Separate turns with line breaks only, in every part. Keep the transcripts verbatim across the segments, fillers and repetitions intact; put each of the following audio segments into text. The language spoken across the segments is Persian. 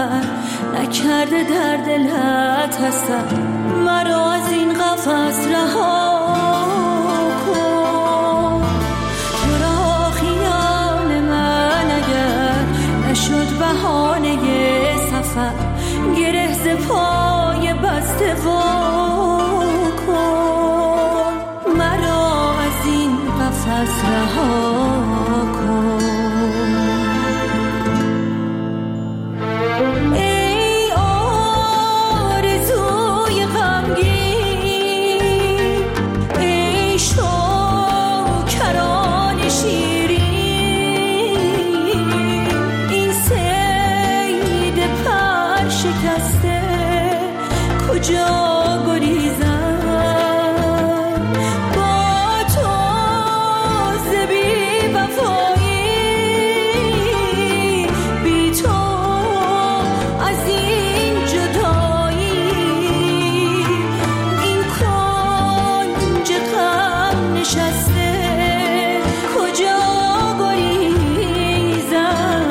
اگر نکرده در دلت هستم مرا از این قفس رها کن. تو را خیال من اگر نشد بهانه سفر گره ز پای بسته وا کن. مرا از این قفس رها کن. کجا گریزم با تو ز بی وفایی بی تو از این جدایی این کنج غم نشسته کجا گریزم.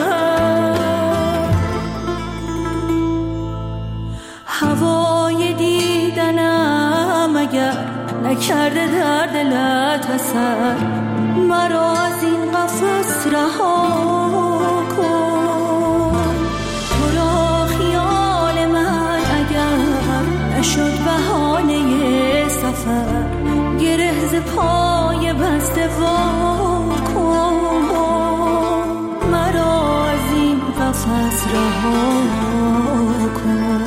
هوای دیدنم اگر نکرده در دلت اثر مرا از این قفس رها کن. تو را خیال من اگر نشد بهانه سفر گره ز پای بسته وا کن. مرا از این قفس رها کن.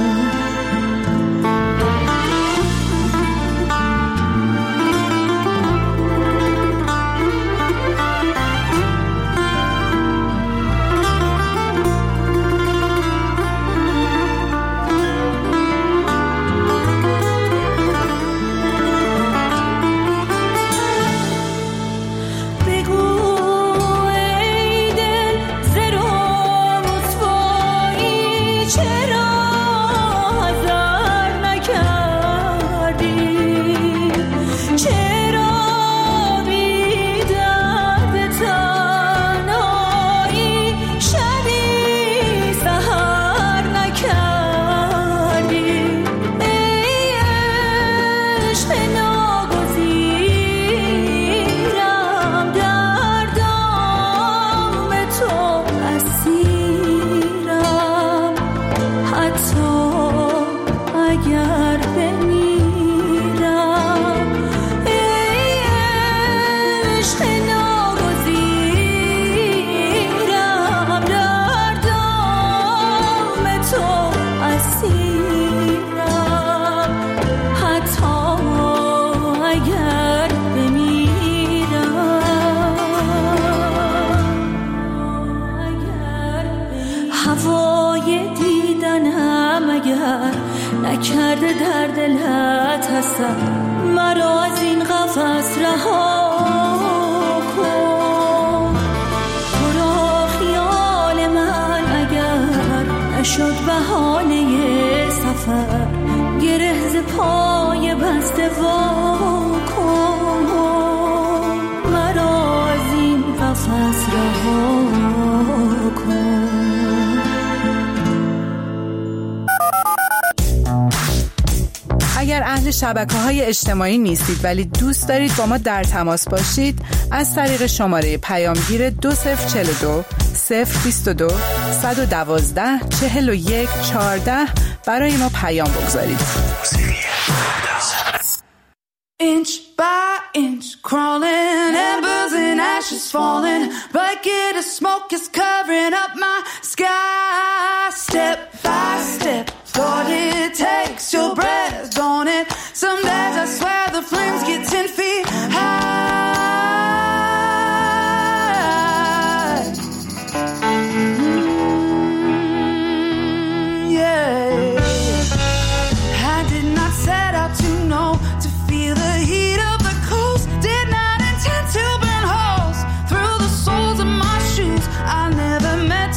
نکرده در دلت هستم مرا از این قفس رها کن. تو را خیال من اگر نشد بهانه سفر گره ز پای بسته وا کن. مرا از این قفس رها کن.
اگر اهل شبکه‌های اجتماعی نیستید ولی دوست دارید با ما در تماس باشید از طریق شماره پیامگیر دو صفر چهل و دو صفر بیست و دو صد و دوازده چهل و یک چهارده برای ما پیام بگذارید.
Inch by inch crawling, embers and ashes falling, bucket of smoke is covering up my sky. Step by step, what it takes, your breath on it. Some days I swear the flames get ten feet high. Mm, yeah, I did not set out to know, to feel the heat of the coast. Did not intend to burn holes through the soles of my shoes. I never met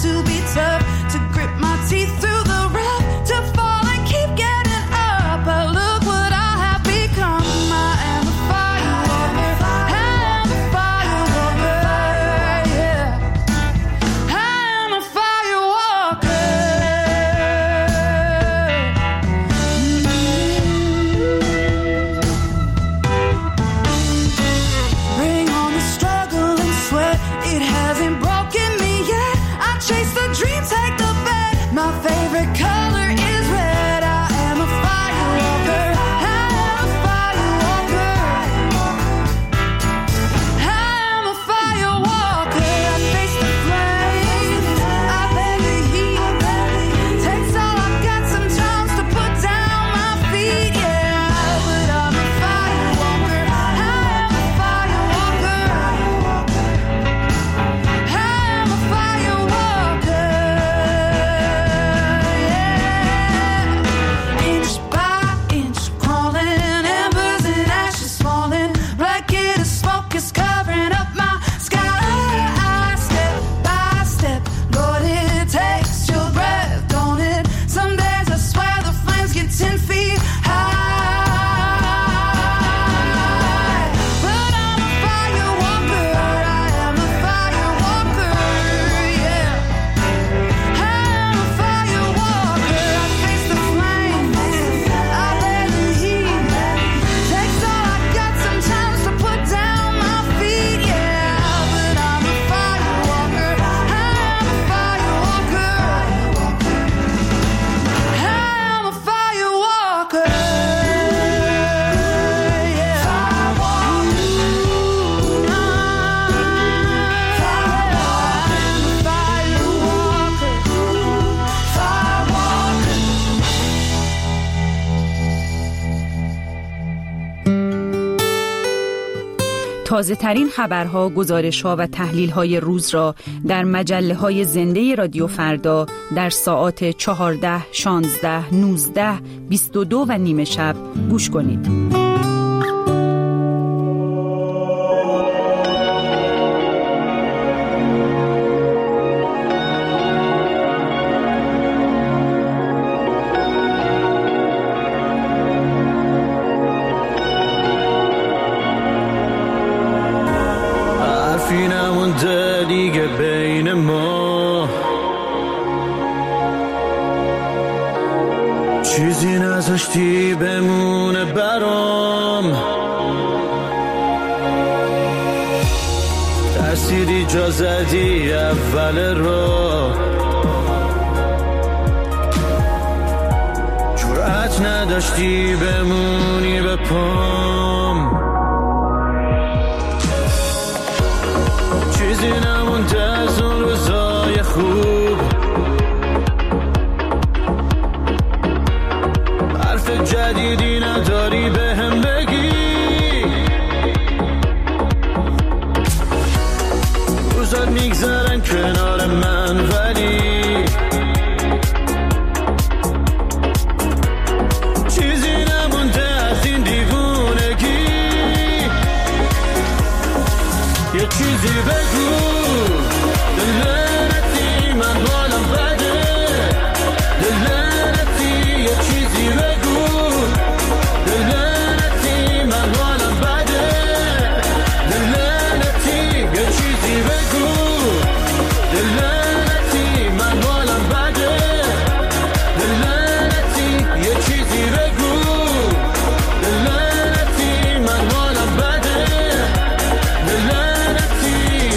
تازه ترین خبرها، گزارش‌ها و تحلیل‌های روز را در مجله‌های زنده رادیو فردا در ساعات چهارده، شانزده، نوزده، بیست و دو و نیمه شب گوش کنید.
دیگه بین ما چیزی نذاشتی بمونه برام، ترسیدی جا زدی اول راه، جرأت نداشتی بمونی به پام، چیزی نمونده از اون روزای خوب، حرف جدیدی نداری به هم بگی، روزات میگذرن کنار من ولی چیزی نمونده از این دیوونگی، یه چیزی بگو دلنتی من حالم بده، دلنتی یه چیزی بگو دلنتی من حالم بده، دلنتی یه چیزی بگو دلنتی من حالم بده، دلنتی یه چیزی بگو دلنتی من حالم بده، دلنتی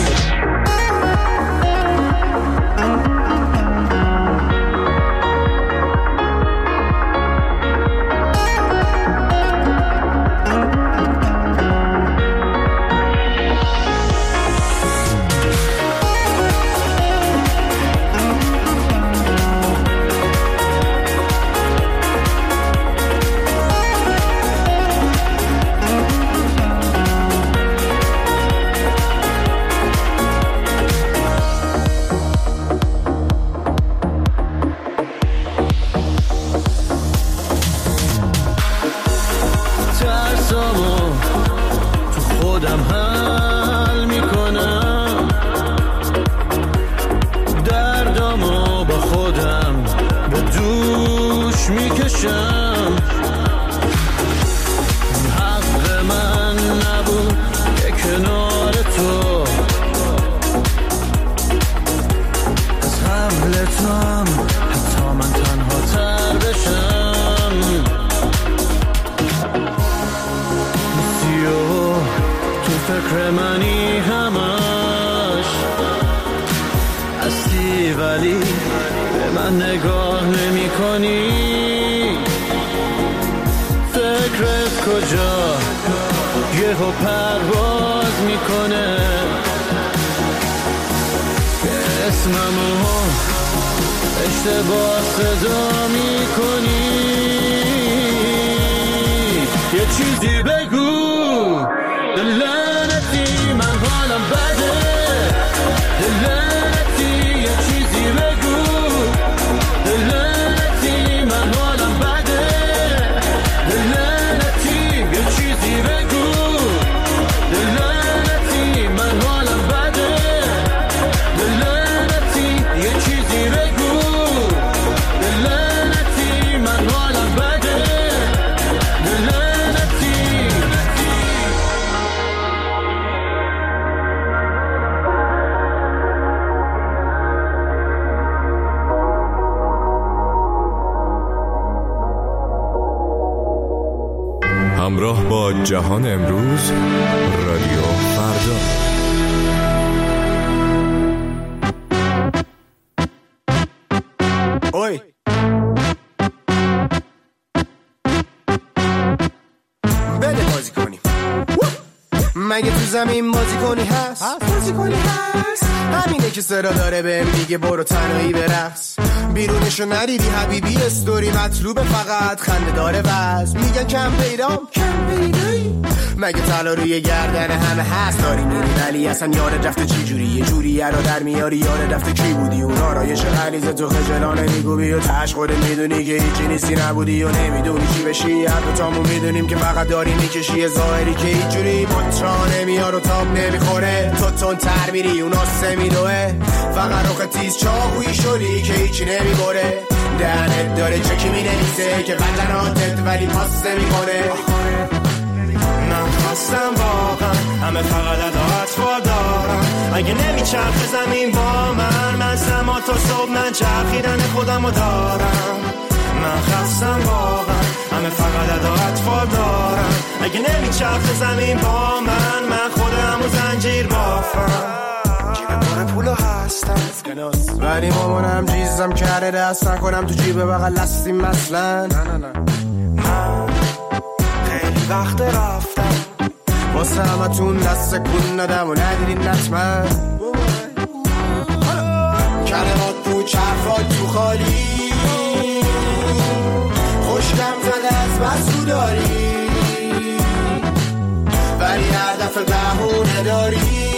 ترسامو تو خودم حل میکنم، دردامو با خودم به دوش میکشم، حق من نبود که کنار تو از قبل توام حتی من تنها تر بشم، تو فکر منی همش هستی ولی به من نگاه نمی کنی، فکرت کجا یهو پرواز میکنه که اسممو اشتباه صدا میکنی، یه چیزی بگو دلنتی من حالم بده، دلنتی یه چیزی بگو دلنتی من حالم بده، دلنتی یه چیزی بگو دلنتی من حالم بده، دلنتی یه چیزی بگو دلنتی من حالم بده، دلنتی.
همراه با جهان امروز، رادیو فردا.
اوی بده بازی کنیم، مگه تو زمین بازی کنی هست؟ بازی کنی هست همینه که صدا داره بهم میگه برو تنهایی برقص. بیرونشو ندیدی حبیبی استوری مطلوبه فقط خنده داره وز. میگن کم پیدام کم پیدایی مگه طلا روی گردن همه هست داری میری ولی اصلا یاد رفته چی جوری یه جوری رو در میاری یاد رفته کی بودی اون آرایش غلیظ تو خجلانه میگوبی و تش خودت میدونی که هیچی نیستی نبودی و نمیدونی چی بشی. هر دوتامون میدونیم که فقط داری میکشی ظاهری که هیچ جوری مطرا نمیار و تاب نمیخوره. تو تون تر میری اون آسه میدوه فقط روخ تیز چاقویی شدی که هیچی نمیبره. دهنت داره چکی مینویسه که بدناتت ولی پاس نمیکنه. من خواستم واقعا همه فقط اداعت دارم اگه نمیچرخ زمین با من من سما تا صبح من چرخیدن خودمو دارم. من خواستم واقعا همه فقط اداعت دارم اگه نمیچرخ زمین با من من خودمو زنجیر بافم. جیب پر پولو هستم ولی مامانم جیزم کرده دست نکنم تو جیب بغل هستیم مثلا. نه نه نه من خیلی وقت رفتم واسه همتون دست کن ندم و ندیدین نتمن. کلمات تو چرفات تو خالی خوشگم زده از بسو داری ولی هر دفعه بهونه داری.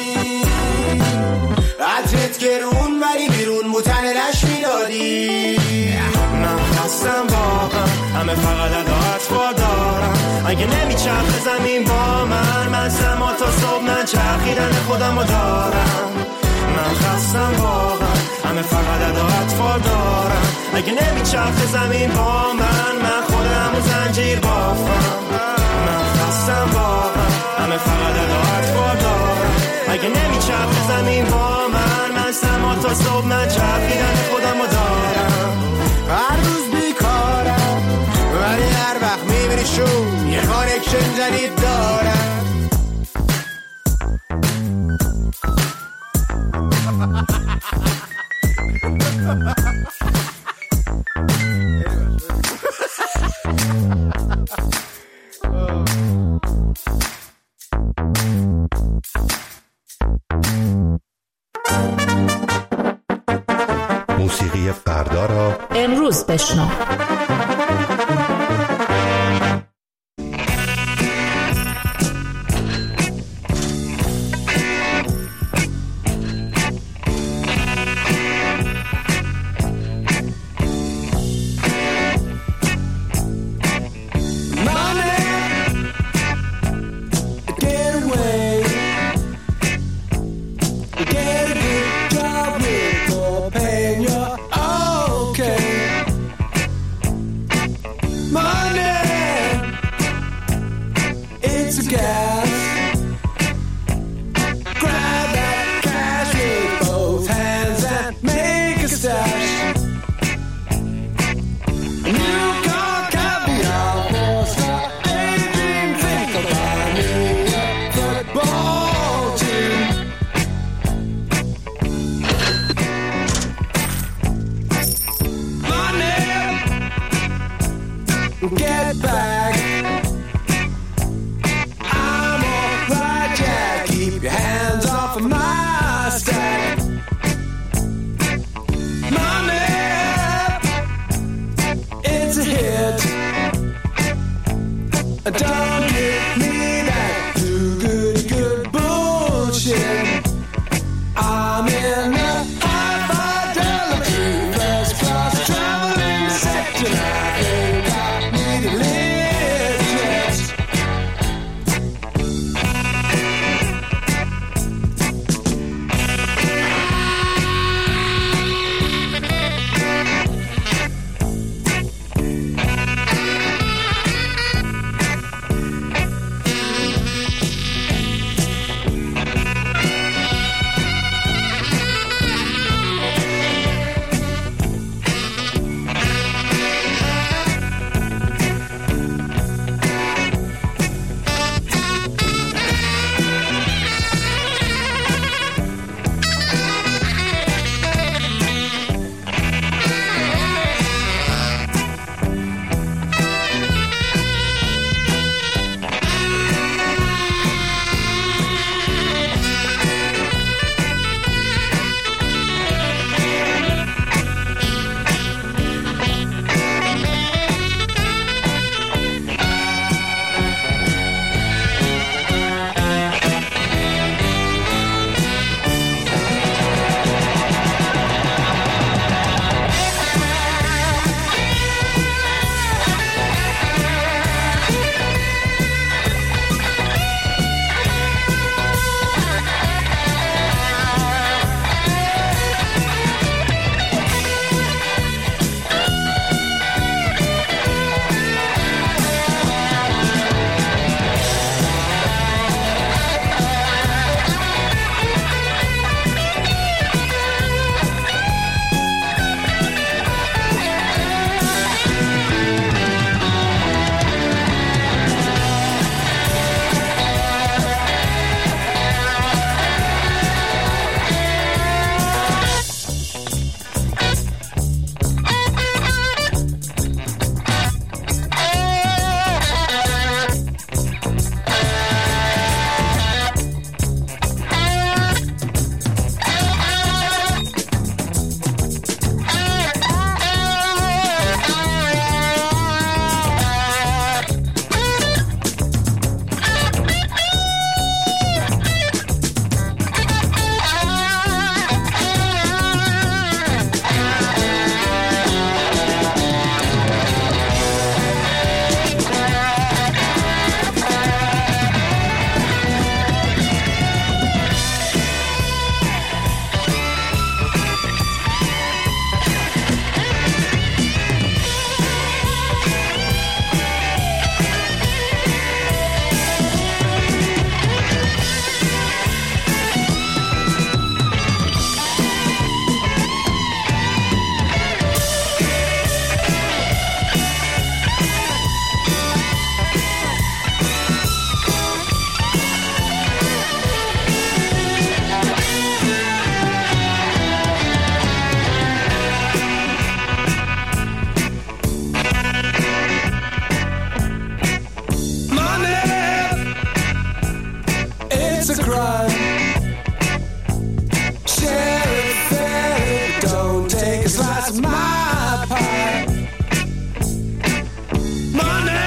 عطرت گرون ولی بیرون بوتن نش میدادی. من خواستم واقعا همه فقط اداعت دارم اگه نمیچرخ زمین با من من سما تا صبح من چرخیدن خودمو دارم. من خواستم واقعا همه فقط اداعت دارم اگه نمیچرخ زمین با من من خودمو زنجیر بافم. من خواستم واقعا همه فقط اداعت دارم اگه نمیچرخ زمین با من من سما تا صبح من چرخیدن خودمو دارم. هر روز بیکارم ولی هر وقت میبینی شون یه کانکشن جدید دارم.
موسیقی فردا را
امروز بشنو.
Get back. I'm alright, Jack. Keep your hands off of my stack. Money, it's a hit. Don't give me that too good, good bullshit. I'm in a high fidelity first class traveling sector. I think I need a lift, yes. say, 'cause that's my part. Money,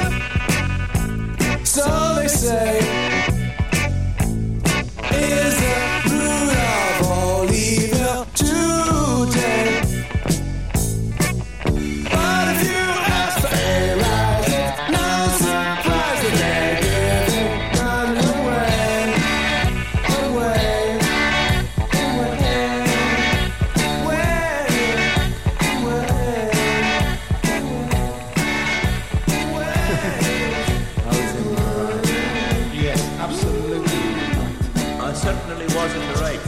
so they say, is the root of all evil today. But if you ask for a rise, it's no surprise that they're giving none away, away, away, away,
Yeah, absolutely. I certainly wasn't right.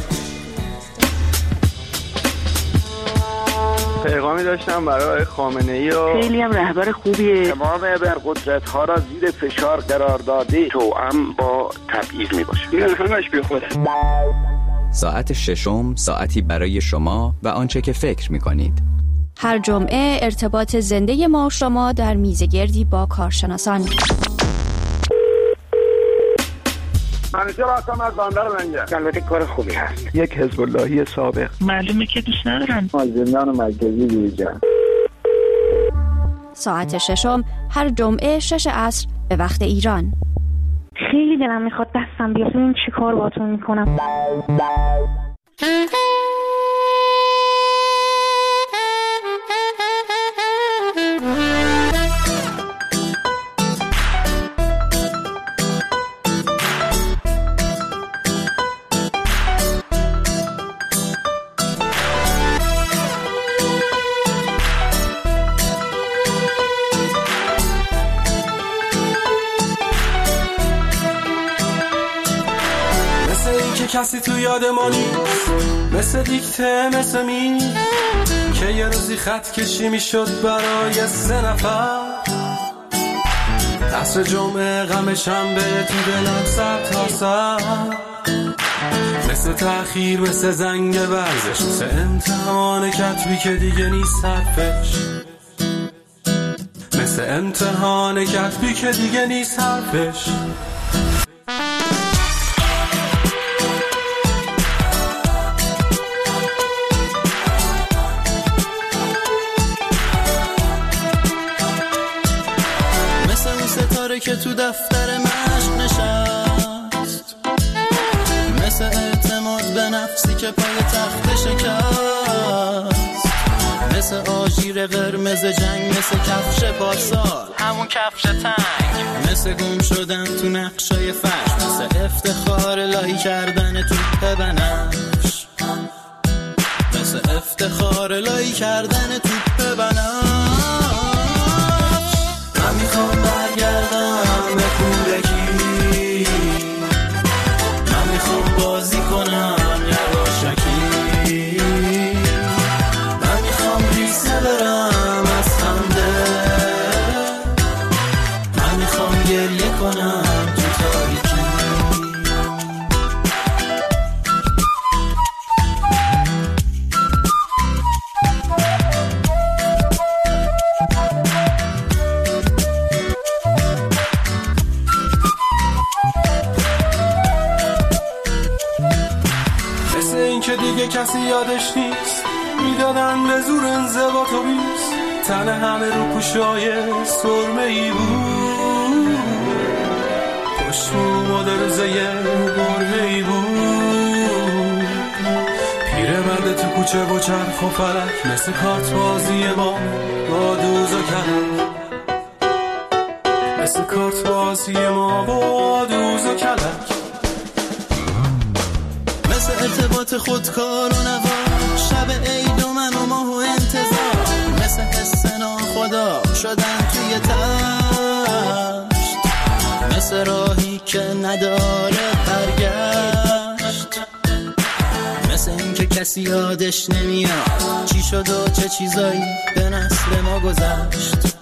پیغامی داشتم برای خامنه‌ای و
خیلی هم رهبر خوبیه.
تمام ابرقدرت‌ها را زیر فشار قرار داده، توأم با تبعیض میباشه. این همش بی خوده.
ساعت ششم، ساعتی برای شما و آنچه که فکر میکنید.
هر جمعه ارتباط زنده ما و شما در میزگردی با کارشناسان.
منیجر هستم از بندر منجر. البته کار خوبی هست. یک حزب اللهی سابق.
معلومه که دوست ندارم.
از زندان مرکزی بیرون.
ساعت ششم هر جمعه شش عصر به وقت ایران.
خیلی دلم میخواد دستم بیاد. این چی کار باتون میکنم؟
کسی تو یاد ما نیست، مثل دیکته مثل می که یه روزی خط کشی می شد برای سه نفر. عصر جمعه غم شنبه تو دلم سر تا سر، مثل تأخیر مثل زنگ ورزش، مثل امتحان کتبی که دیگه نیست حرفش، مثل امتحان کتبی که دیگه نیست حرفش. که تو دفتر مشق نشست، مثل اعتماد به نفسی که پای تخت شکست، مثل آژیر قرمز جنگ، مثل کفش پارسال همون کفش تنگ، مثل گم شدن تو نقشای فرش، مثل افتخار الهی کردن توپ بنفش، مثل افتخار الهی کردن توپ بنفش. من میخوام برگردم به کودکی، من میخوام بازی کنم یواشکی، من میخوام ریسه برم از خنده، من میخوام گریه کنم تو تاریکی. دیگه کسی یادش نیست، میدادن به زور انضباط و بیست، تن همه رو پوشای سرمه‌ای بود، پشت و روزه برهه‌ای بود، پیرمرد تو کوچه و چرخ و فلک، مثل کارت بازی ما با دوز و کلک، مثل کارت بازی ما با دوز و کلک، مثل ارتباط خودکار و نوا، شب عید و من و ماه و انتظار، مثل حس ناخدا شدن توی تشت، مثل راهی که نداره برگشت، مثل این که کسی یادش نمیاد چی شد و چه چیزایی به نسل ما گذشت،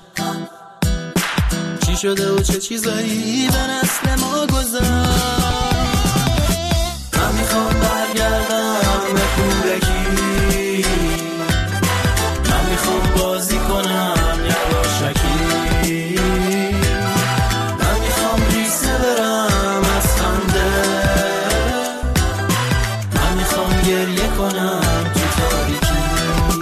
چی شده و چه چیزایی به نسل ما گذشت. من میخوام برگردم به کودکی، من میخوام بازی کنم یواشکی، من میخوام ریسه برم از خنده، من میخوام گریه کنم تو تاریکی.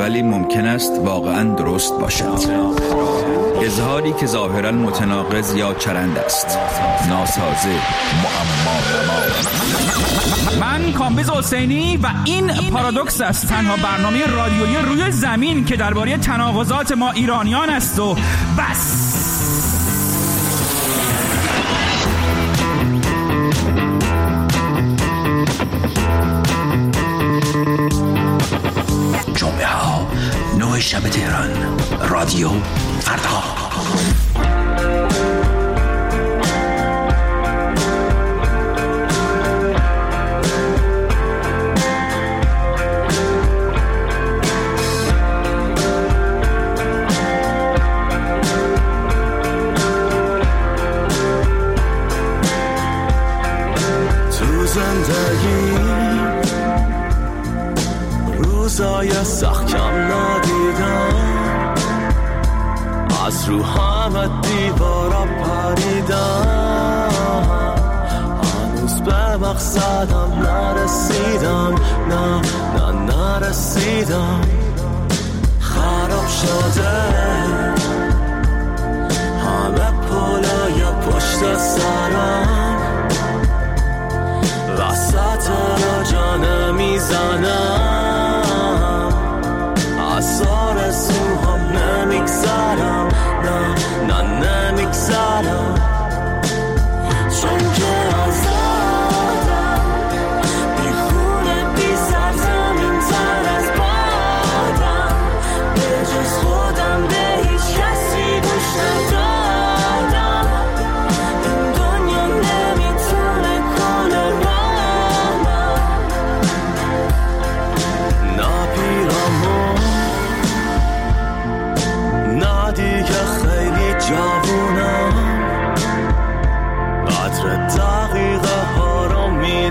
ولی ممکن است واقعاً درست باشد. اظهاری که ظاهراً متناقض یا چرند است، ناسازه، معما.
من کامبیز حسینی و این پارادوکس است، تنها برنامه رادیویی روی زمین که درباره تناقضات ما ایرانیان است و بس.
جمعه ها نه شب تهران، رادیو فردا.
روزای سخت کم ندیدم، از رو همه دیوارا پریدم، هنوز به مقصدم نرسیدم، نه نه نرسیدم. خراب شده همه پلای پشت سرم، وسط را جانه میزنم، از آرزوهام نمیگذرم، نه نه نمیگذرم. چون که آزادم، بی خونه بی سرزمین تر از بادم، به جز خودم به هیچ کسی گوش ندادم. این دنیا نمیتونه کنه رامم، نه پیرامون، نه دیگه خیلی جوونم، قدر دقیقه ها رو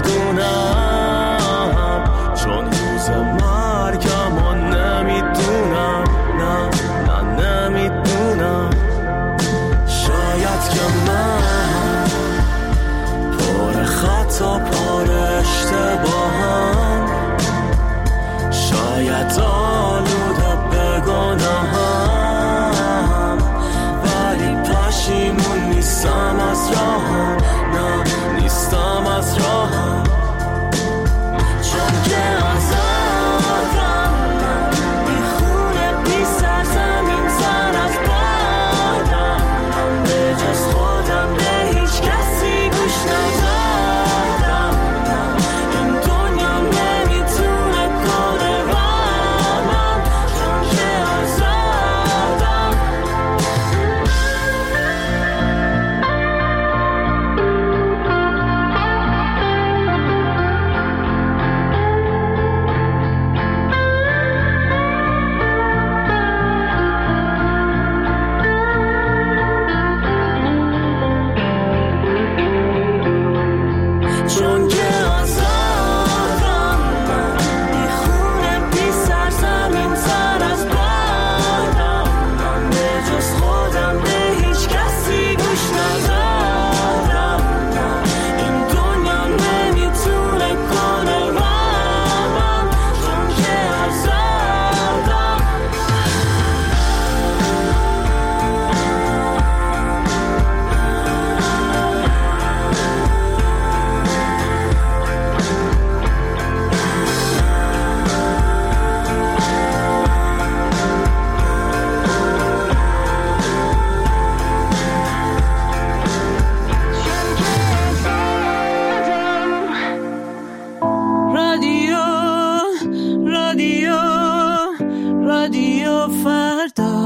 میدونم، چون روز مرگم رو نمیدونم، نه نه نمیدونم. شاید که من پر خطا پر اشتباهم، شاید آلوده به گناهم، ولی پشیمون نیستم از راهم، نه نیستم از راهم. چون که آزادم، بی خونه بی سرزمین سر از بادم، به جز خودم به هیچ کسی گوش ندادم. این دنیا نمیتونه کنه رامم، چون که آزادم. چون که آزادم، بی خونه بی سرزمین سر از بادم، به جز خودم به هیچ کسی گوش ندادم. این دنیا نمیتونه کنه رامم، چون که آزادم. رادیو رادیو رادیو فردا.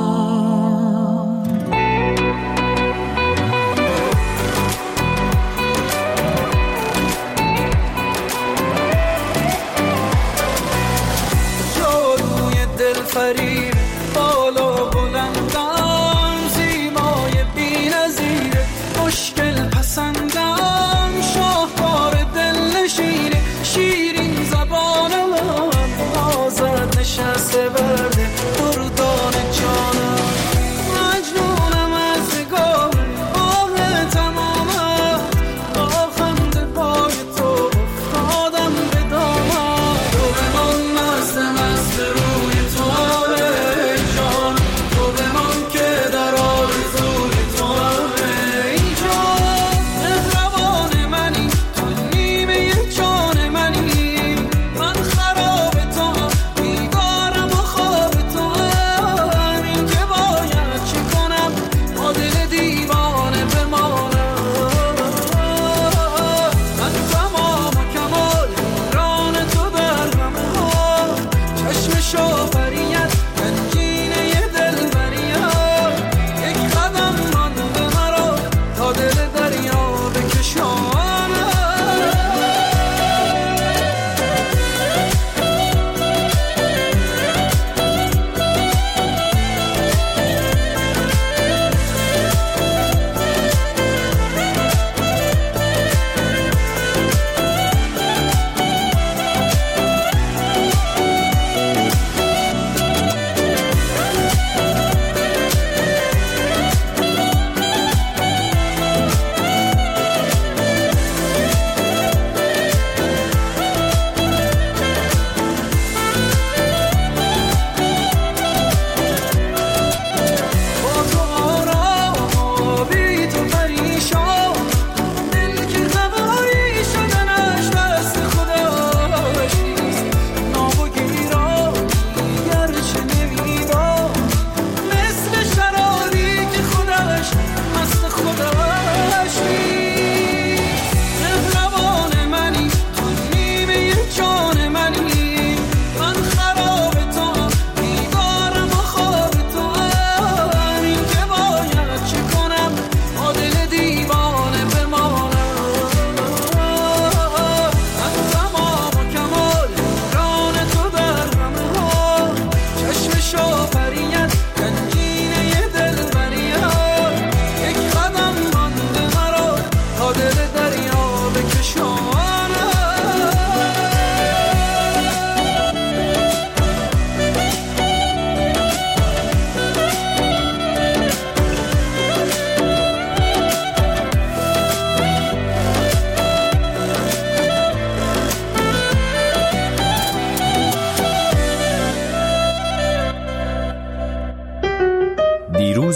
جادوی دلفریب بالا بلندم، زیبای بی‌نظیر مشکل پسندم، شاهکار دلنشین شیرین زبان من، آزاد نشسته برده دردان جانم. مجنونم از نگاه آه تمامم، با خنده پای تو افتادم به دامم. تو به من مست مست روی تو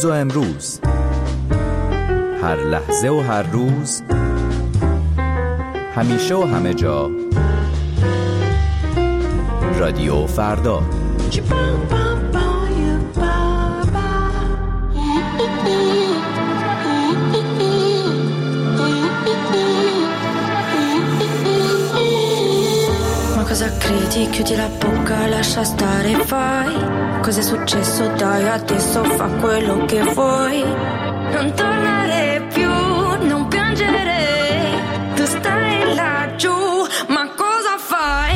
دیروز و امروز، هر لحظه و هر روز، همیشه و همه جا. رادیو فردا.
Ma cosa credi? Chiudi la bocca, lascia stare, fai. Cos'è successo? Dai, adesso fa quello che vuoi. Non tornare più, non piangere. Tu stai laggiù, ma cosa fai?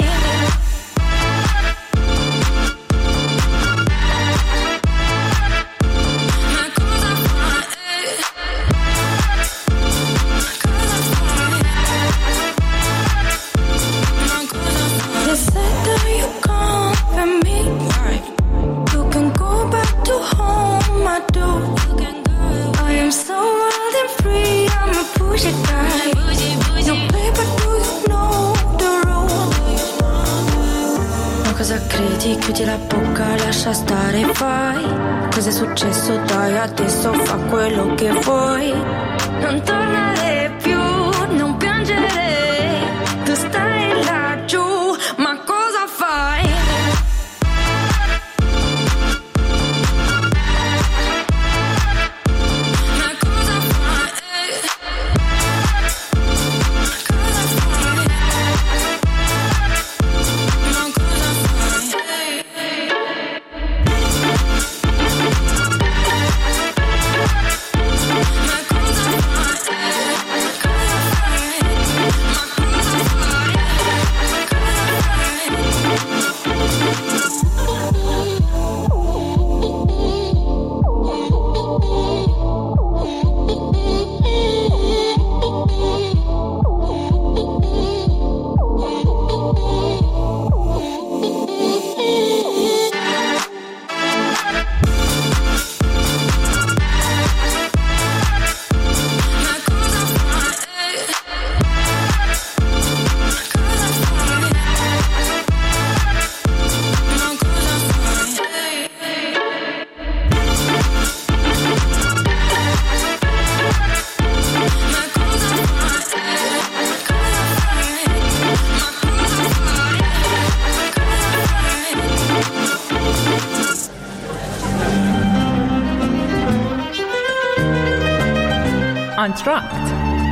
Ma cosa fai? Cosa fai? Ma cosa fai? They said that you come for me, right? You can go back to home, I do. I am so wild and free, I'm a bougie guy. No paper, do you know the rules? Ma cosa credi? Chiudi la bocca, lascia stare, fai. Cos'è successo? Dai, adesso fa quello che vuoi. Non tornare più, non piangere. Tu stai laggiù, ma cosa fai?
آنتراکت.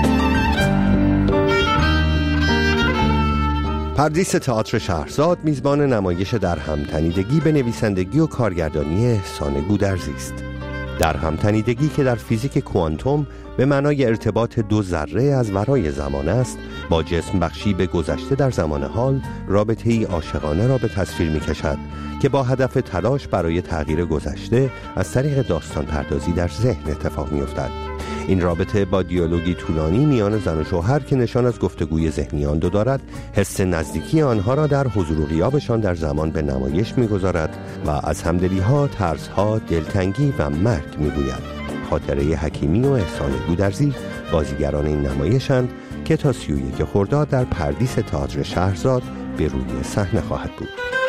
پردیس تئاتر شهرزاد میزبان نمایش در همتنیدگی به نویسندگی و کارگردانی احسان گودرزی است. در همتنیدگی که در فیزیک کوانتوم به معنای ارتباط دو ذره از ورای زمان است، با جسم بخشی به گذشته در زمان حال رابطه‌ای عاشقانه را به تصویر می‌کشد که با هدف تلاش برای تغییر گذشته از طریق داستان پردازی در ذهن اتفاق می‌افتد. این رابطه با دیالوگی طولانی میان زن و شوهر که نشان از گفتگوی ذهنی آن دو دارد، حس نزدیکی آنها را در حضور و غیابشان در زمان به نمایش می‌گذارد و از همدلی‌ها، ترس‌ها، دلتنگی و مرگ می‌گوید. خاطره حکیمی و احسان گودرزی بازیگران این نمایشند که تا سی و یک خرداد در پردیس تئاتر شهرزاد به روی صحنه خواهد بود.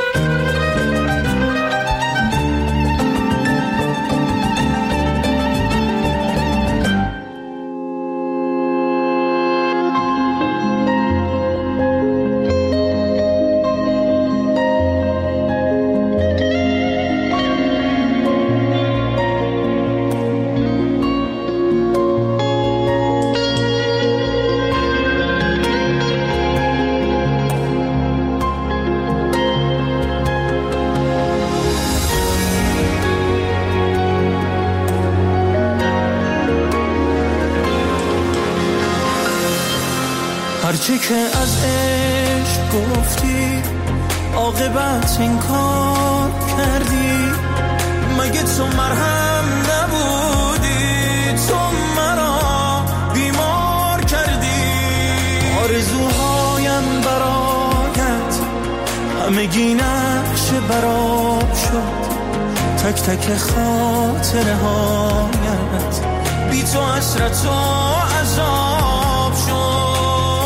هرچی که از عشق گفتی عاقبت این کار کردی، مگه تو مرهم نبودی؟ تو مرا بیمار کردی. آرزوهایم برایت همگی نقش براب شد، تک تک خاطره هایت بی تو حسرت و عذاب شد.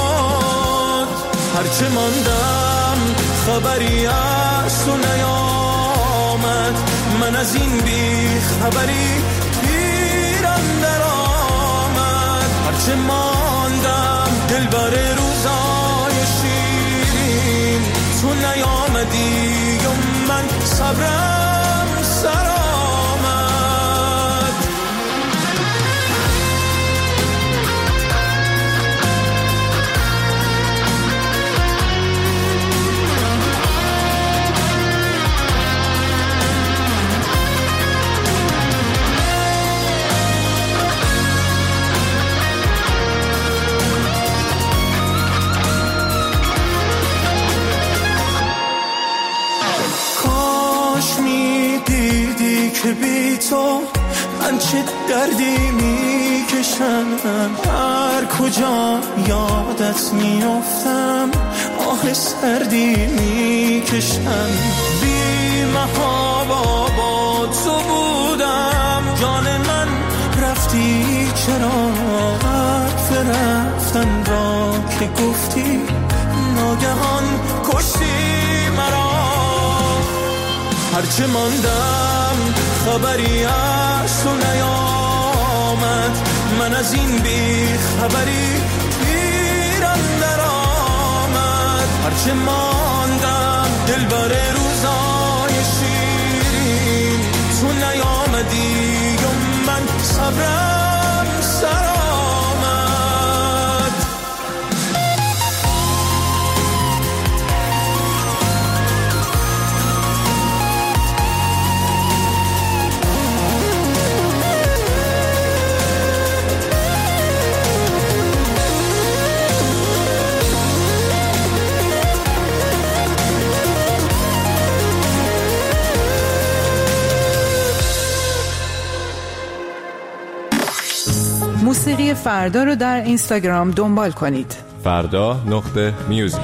هرچه ماندم خبری از تو نیامد، من از این بی خبری هرچه ماندم دل بر روزای شیرین، تو نیامدی و من صبرم سر که بی تو من چه دردی میکشم، هر کجا یادت میافتم آه سردی میکشم. بی محابا با تو بودم جان من، رفتی چرا حرف رفتن را که گفتی ناگهان کشتی مرا. هرچه ماندم خبری از تو نیامد، من از این بی خبری پیرم در آمد. هرچه ماندم دل بر روزای شیرین، تو نیامدی و من صبرم سر آمد.
موسیقی فردا رو در اینستاگرام دنبال کنید.
فردا نقطه میوزیک.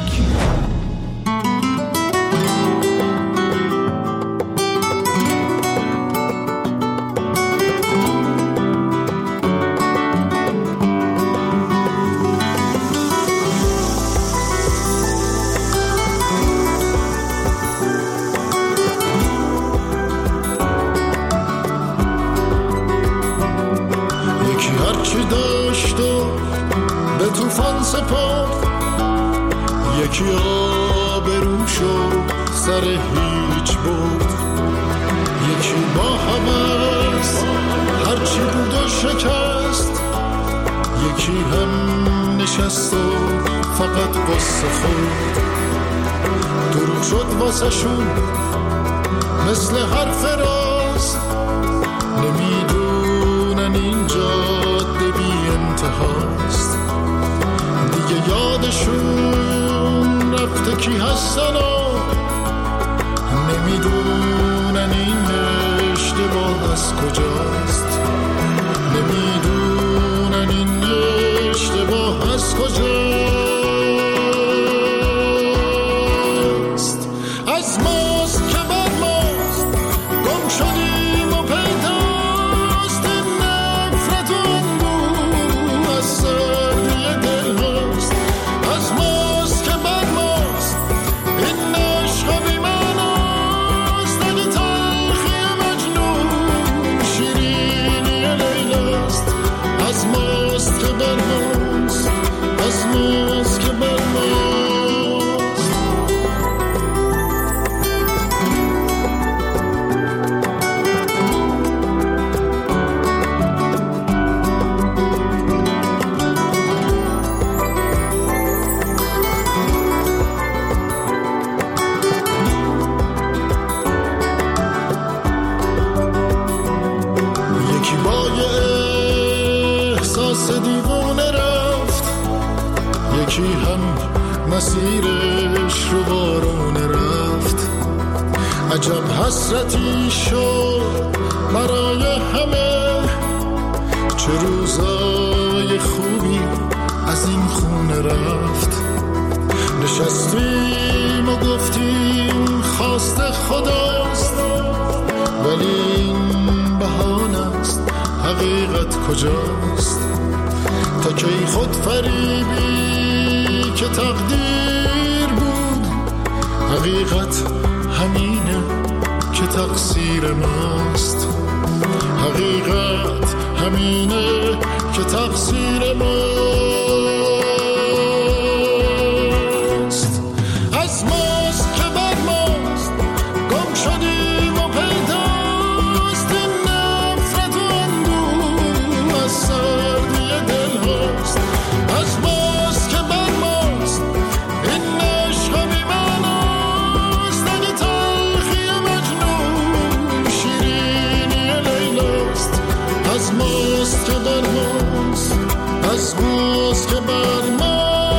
یکی آبرو شد سر هیچ بود، یکی با هوس هرچی بود و شکست، یکی هم نشست و فقط قصه خورد. دروغ شد واسه شون مثل حرف راست، نمیدونن این جاده بی انتهاست. دیگه یادشون رفته کی هستن و نمیدونن این اشتباه از کجاست، نمیدونن این اشتباه از کجاست. از ماست که بر ماست گم شدیم و پیداست، این نفرت و اندوه از سردی دل هاست. از ماست که بر ماست این عشق بی معناست، اگه تلخی مجنون شیرینی لیلاست. از ماست که بر ماست، از ماست که بر ماست. یکی با یه احساس دیوونه رفت، یکی هم مسیرش رو بارونه رفت. عجب حسرتی شد برای همه، چه روزای خوبی از این خونه رفت. نشستیم و گفتیم خواست خداست، ولی این بهانه است، حقیقت کجاست؟ تا کی خود فریبی که تقدیر بود، حقیقت همینه که تقصیر ماست. حقیقت همینه که تقصیر ماست. هاست از ماست که بر ما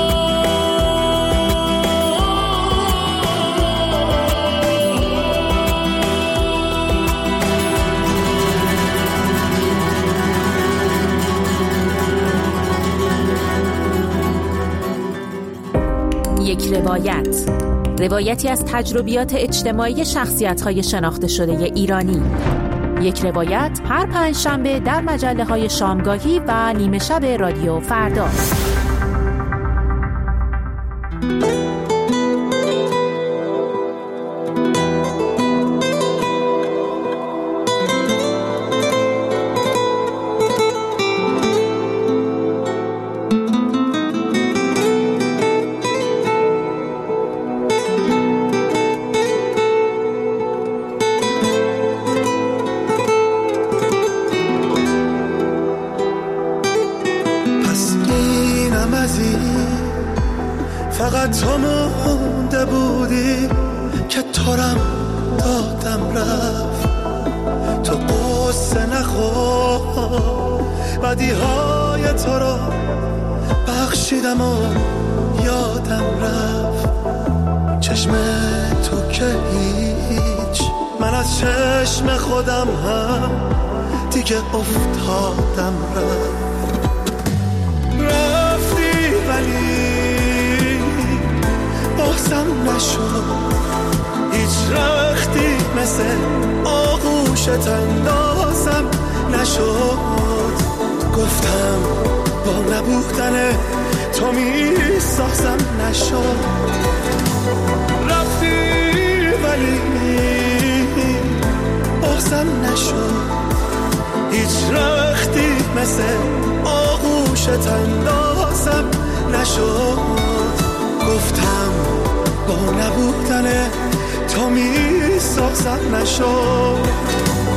یک روایت، روایتی از تجربیات اجتماعی شخصیت‌های شناخته شده ایرانی. یک روایت هر پنج شنبه در مجله‌های شامگاهی و نیمه شب رادیو فردا.
فقط تو مونده بودی که تورم دادم رفت، تو قصه نخور بدی های تو رو بخشیدم و یادم رفت. چشم تو که هیچ، من از چشم خودم هم دیگه افتادم رفت. رفتی ولی بازم نشد هیچ رختی مثل آغوشت اندازم نشد. گفتم با نبودن تو می سازم نشد. رفتی ولی بازم نشد هیچ رختی مثل آغوشت اندازم نشد. گفتم با نبودن تو می سازم نشد.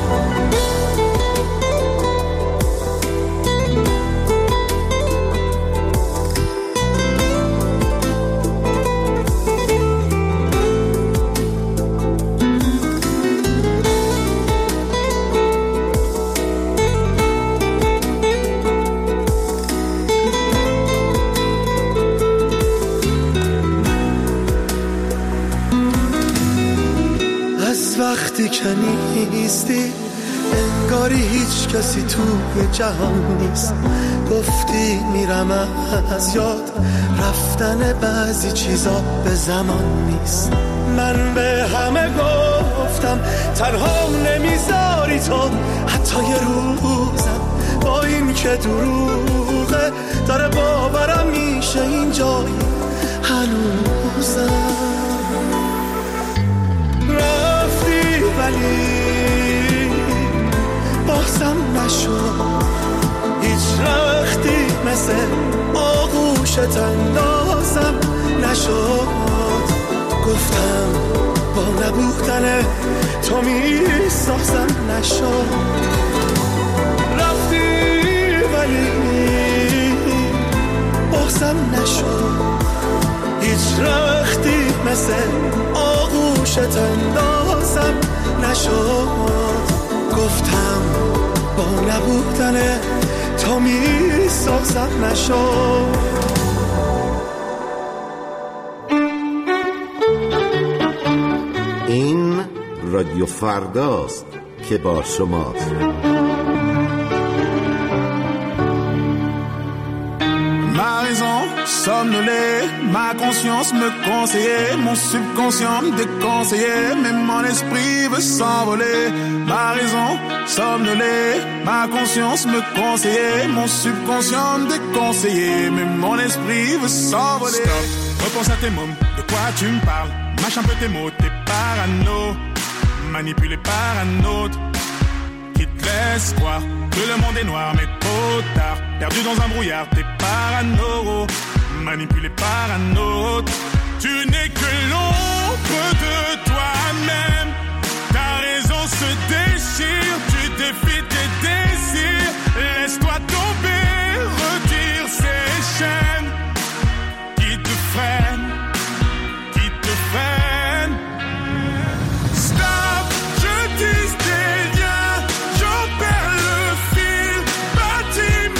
وقتی که نیستی انگاری هیچ کسی توی جهان نیست. گفتی میرم از یاد رفتن بعضی چیزا به زمان نیست. من به همه گفتم تنها نمیذاری تو حتی یه روزم، با این که دروغه داره باورم میشه این جایی هنوزم. ولی بازم نشد هیچ رختی مثل آغوشت اندازم نشد. گفتم با نبودن تو می سازم نشد. رفتی ولی بازم نشد هیچ رختی مثل آغوشت اندازم نشد. گفتم با نبودن تو می سازم نشد.
این رادیو فرداست که با شماست.
Ma raison somnolée, ma conscience me conseillait, mon subconscient me déconseillait, mais mon esprit veut s'envoler. Ma raison somnolée, ma conscience me conseillait, mon subconscient me déconseillait, mais mon esprit veut s'envoler. Stop, repense à tes mots, de quoi tu me parles? Mâche un peu tes mots, t'es parano, manipulé par un autre qui te laisse croire que le monde est noir, mais trop tard. Perdu dans un brouillard, t'es parano, manipulé par un autre. Tu n'es que l'ombre de toi-même. Ta raison se déchire, tu défies tes désirs. Laisse-toi tomber, retire ces chaînes qui te freinent, qui te freinent. Stop, je tisse des liens, j'en perds le fil. Bâtis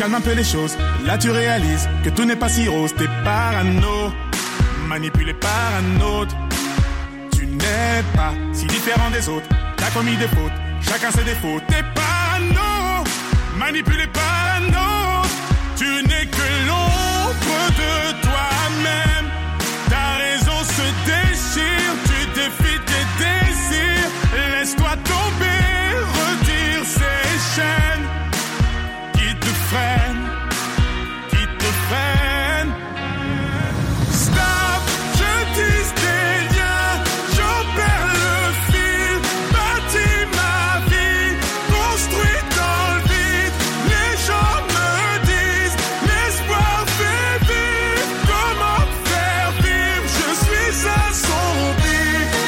calme un peu les choses. Là tu réalises que tout n'est pas si rose. T'es parano, manipulé par un autre. Tu n'es pas si différent des autres. T'as commis des fautes, chacun ses défauts. T'es parano, manipulé par un autre. Tu n'es que l'ombre de toi-même. Ta raison se déchire, tu défies tes désirs. Laisse-toi tomber, retire ces chaînes qui te freinent, qui te freinent. Stop, je tisse des liens, j'en perds le fil. Bâtis ma vie, construit dans le vide. Les gens me disent, l'espoir fait vivre. Comment faire vivre, je suis assombri.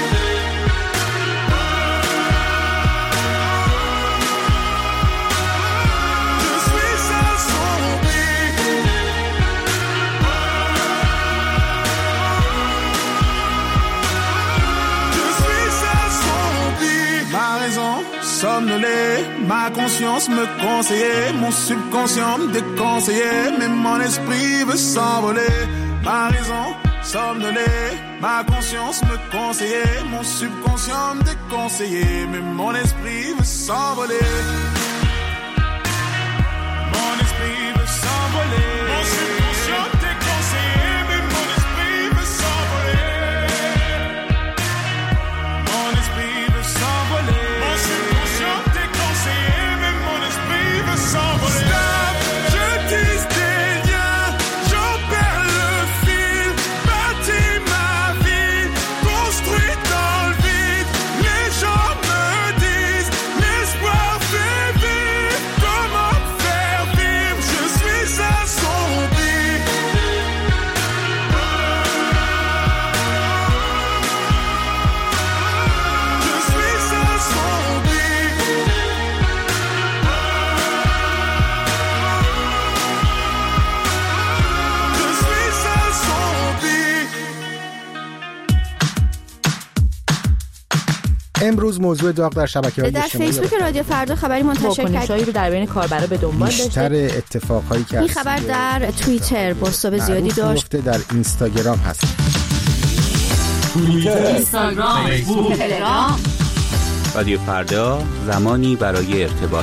Je suis assombri. Je suis assombri. Ma raison somnolée, ma conscience me conseillait, mon subconscient me déconseillait, mais mon esprit veut s'envoler. Ma raison somnolée, ma conscience me conseillait, mon subconscient me déconseillait, mais mon esprit veut s'envoler. Mon esprit veut s'envoler. Mon subconscient déconseillé, mais mon esprit veut s'envoler. Mon esprit veut s'envoler. Mon subconscient déconseillé, mais mon esprit veut s'envoler. Stop, je tisse des liens, j'en perds le fil. Bâtis ma vie, construit dans le vide. Les gens me disent, l'espoir fait vivre. Comment faire vivre, je suis assombri. Je suis assombri. Je suis assombri. امروز موضوع داغ در شبکه‌های
در
اجتماعی
فیسبوک رادیو فردا خبری منتشر
واکنش‌هایی
کرد.
رو در بین کاربرا به دنبال
بیشتر
داشته.
اتفاقهایی که
این خبر در توییتر بازتاب زیادی داشت.
در اینستاگرام هست.
توییتر،
اینستاگرام، فیسبوک، تلگرام.
رادیو فردا، زمانی برای ارتباط.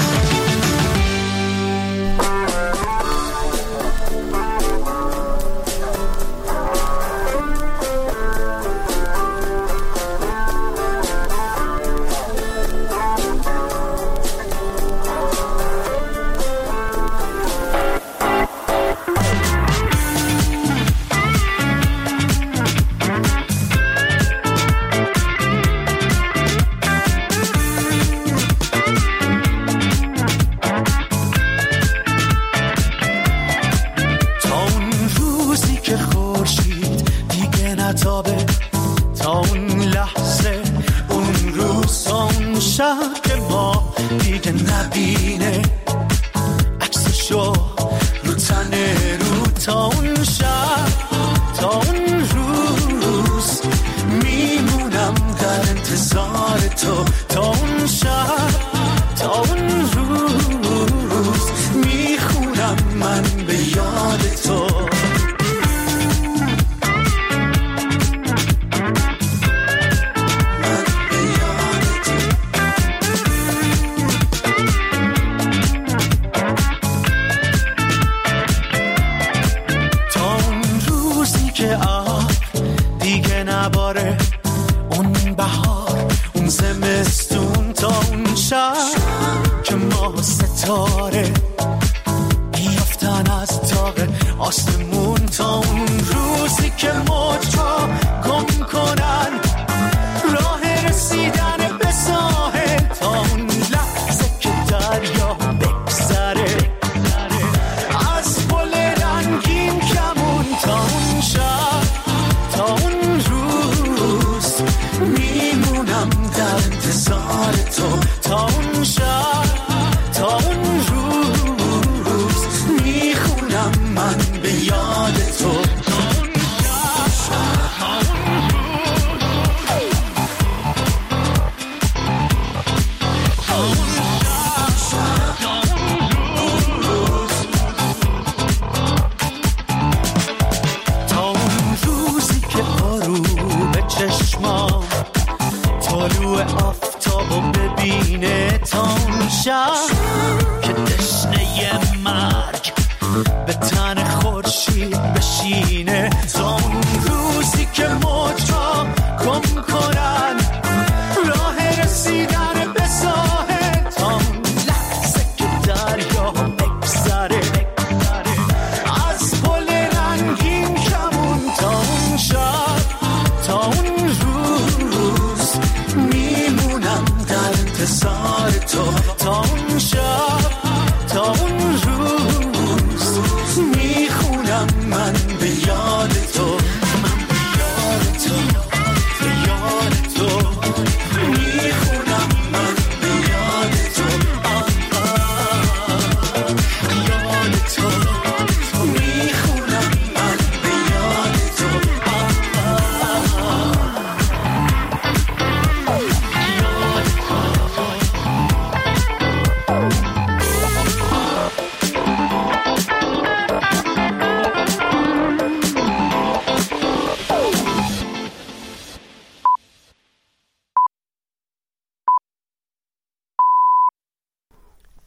تا اون روزی که خورشید دیگه نتابه، تا اون لحظه، اون روز، تا اون شب که ما دیگه نبینه عکسشو رو تنه رو، تا اون شب، تا اون روز میمونم در انتظار تو، تا اون شب، تا اون روز میخونم من به یاد تو. تا اون روزی که آب دیگه نباره، اون بهار، اون زمستون، تا اون شب که ما ستاره بیافتن از تاق آسمون، تا اون روزی که موجا گم کنن راه رسیدن به ساحل، تا اون لحظه که دریا بگذره از پل رنگین کمون، تا اون شب، تا اون روز میمونم در انتظار تو، تا اون شب، تا اون روز میخونم من به یاد تو. شب که تشنه مرگ به تن خورشید بشینه، تا اون روزی که موجا گم کنن راه رسیدن به ساحل، تا اون لحظه که دریا بگذره از پل رنگین کمون، تا اون شب تا اون روز میمونم در انتظار تو، تا اون شب تا اون